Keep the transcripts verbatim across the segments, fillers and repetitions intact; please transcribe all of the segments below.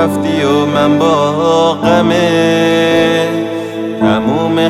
رفتی و من با غمه تموم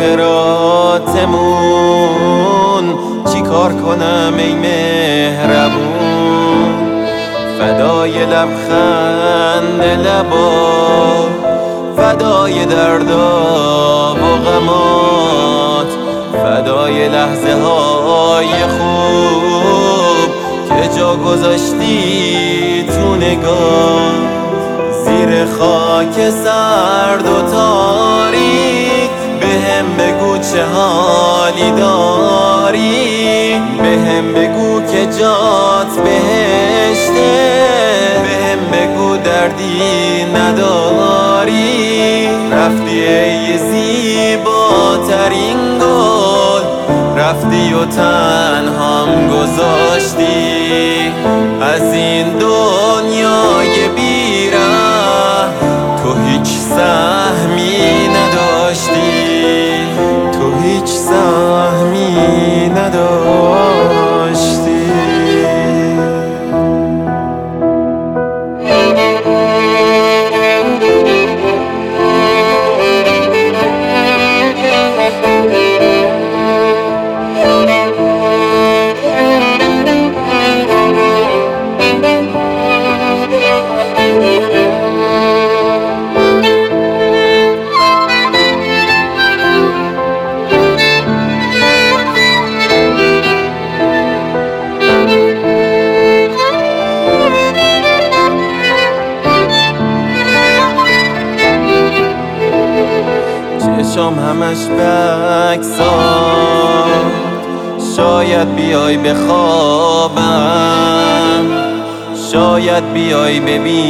خاطراتمون چی کار کنم ای مهربون؟ فدای لبخند لبا، فدای دردا و غمات، فدای لحظه های خوب که جا گذاشتی تو نگاه. زیر خاک سرد و تاریک بهم بگو چه حالی داری، بهم بگو که جات بهشته، بهم بگو دردی نداری. رفتی ای زیباترین گل، رفتی و تنهام گذاشتی از این دنیای بیره. تو هیچ سهمی نداشتی، تو هیچ سهمی نداشتی. چشام همش بکساد، شاید بیای بخوابم، شاید بیای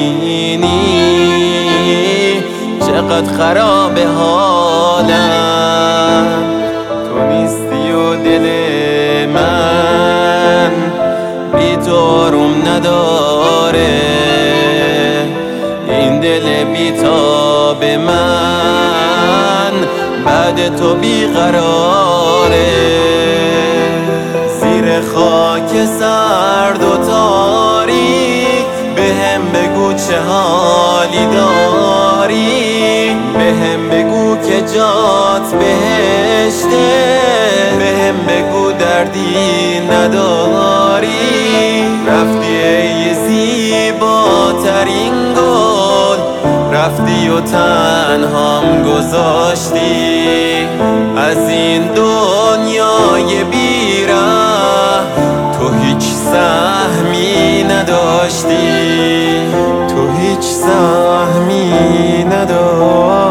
ببینی چقدر خراب حالم. تو نیستی و دل من بی تو آروم نداره، این دل بی تاب من بعد تو بیقراره. زیر خاک سرد و تاریک بهم بگو چه حالی داری، بهم بگو که جات بهشته، بهم بگو دردی نداری. رفتی ای زیباترین گل، رفتی و تنهام گذاشتی از این دنیای بیره. تو هیچ سهمی نداشتی، تو هیچ سهمی نداشتی.